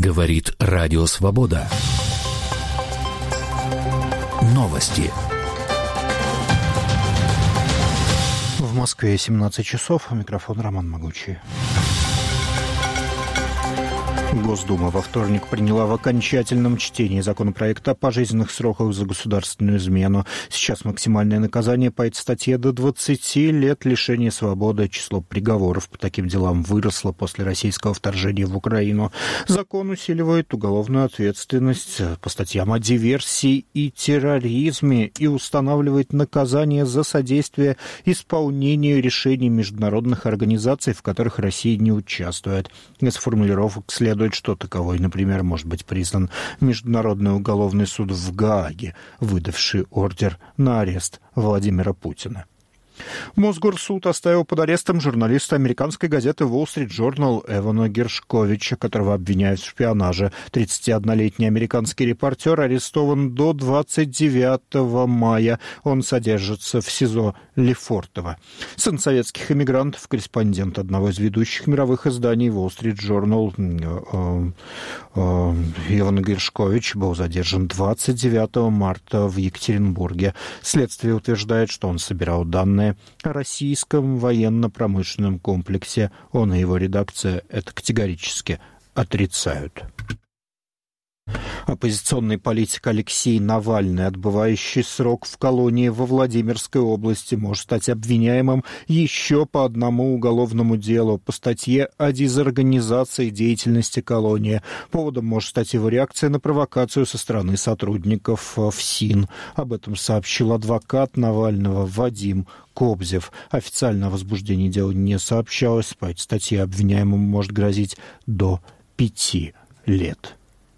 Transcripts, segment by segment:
Говорит Радио Свобода. Новости. В Москве 17 часов. Микрофон Роман Могучий. Госдума во вторник приняла в окончательном чтении законопроект о пожизненных сроках за государственную измену. Сейчас максимальное наказание по этой статье до 20 лет лишения свободы. Число приговоров по таким делам выросло после российского вторжения в Украину. Закон усиливает уголовную ответственность по статьям о диверсии и терроризме и устанавливает наказание за содействие исполнению решений международных организаций, в которых Россия не участвует. Из формулировок следует, что таковой, например, может быть признан Международный уголовный суд в Гааге, выдавший ордер на арест Владимира Путина. Мосгорсуд оставил под арестом журналиста американской газеты Wall Street Journal Эвана Гершковича, которого обвиняют в шпионаже. 31-летний американский репортер арестован до 29 мая. Он содержится в СИЗО Лефортово. Сын советских эмигрантов, корреспондент одного из ведущих мировых изданий Wall Street Journal Эван Гершкович был задержан 29 марта в Екатеринбурге. Следствие утверждает, что он собирал данные о российском военно-промышленном комплексе. Он и его редакция это категорически отрицают. Оппозиционный политик Алексей Навальный, отбывающий срок в колонии во Владимирской области, может стать обвиняемым еще по одному уголовному делу по статье о дезорганизации деятельности колонии. Поводом может стать его реакция на провокацию со стороны сотрудников ФСИН. Об этом сообщил адвокат Навального Вадим Кобзев. Официально о возбуждении дела не сообщалось. По этой статье обвиняемому может грозить до 5 лет.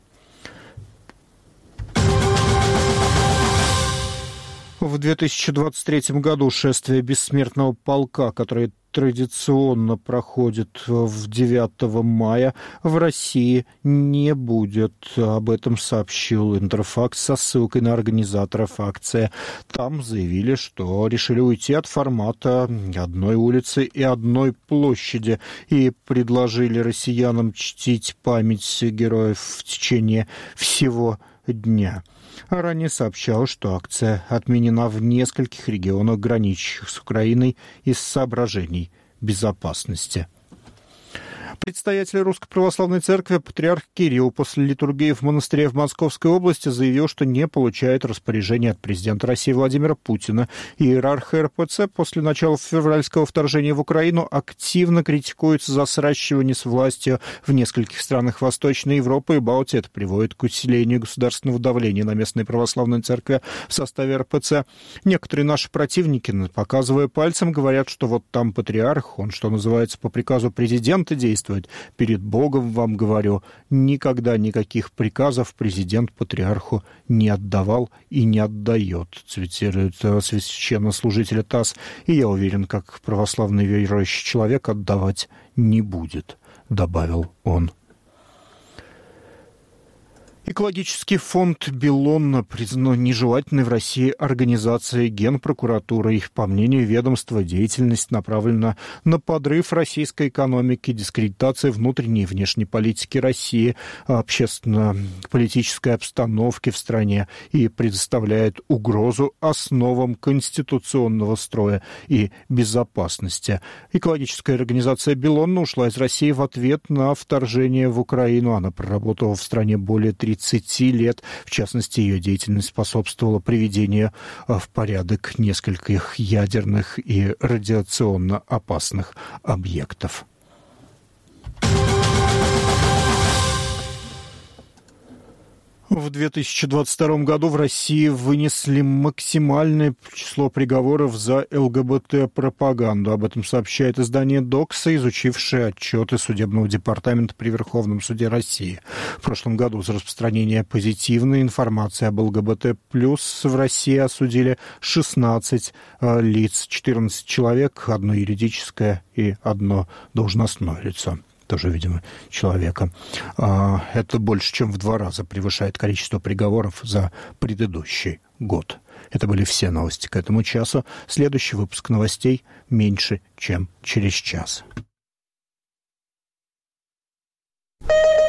В 2023 году шествие Бессмертного полка, которое традиционно проходит в 9 мая, в России не будет. Об этом сообщил Интерфакс со ссылкой на организаторов акции. Там заявили, что решили уйти от формата одной улицы и одной площади и предложили россиянам чтить память героев в течение всего дня. А ранее сообщалось, что акция отменена в нескольких регионах, граничащих с Украиной, из соображений безопасности. Предстоятель Русской Православной Церкви патриарх Кирилл после литургии в монастыре в Московской области заявил, что не получает распоряжения от президента России Владимира Путина. Иерарх РПЦ после начала февральского вторжения в Украину активно критикуется за сращивание с властью в нескольких странах Восточной Европы и Балтии. Это приводит к усилению государственного давления на местные православные церкви в составе РПЦ. Некоторые наши противники, показывая пальцем, говорят, что вот там патриарх, он, что называется, по приказу президента действует. Перед Богом вам говорю, никогда никаких приказов президент патриарху не отдавал и не отдает, цитирует священнослужителя ТАСС. И я уверен, как православный верующий человек отдавать не будет, добавил он. Экологический фонд «Белонна» признан нежелательной в России организацией Генпрокуратурой. По мнению ведомства, деятельность направлена на подрыв российской экономики, дискредитацию внутренней и внешней политики России, общественно-политической обстановки в стране и предоставляет угрозу основам конституционного строя и безопасности. Экологическая организация «Белонна» ушла из России в ответ на вторжение в Украину. Она проработала в стране более 30 лет. В частности, ее деятельность способствовала приведению в порядок нескольких ядерных и радиационно опасных объектов. В 2022 году в России вынесли максимальное число приговоров за ЛГБТ-пропаганду. Об этом сообщает издание «Докса», изучившее отчеты Судебного департамента при Верховном суде России. В прошлом году за распространение позитивной информации об ЛГБТ+ в России осудили 16 лиц, 14 человек, одно юридическое и одно должностное лицо. Тоже, видимо, человека. Это больше, чем в 2 раза превышает количество приговоров за предыдущий год. Это были все новости к этому часу. Следующий выпуск новостей меньше, чем через час.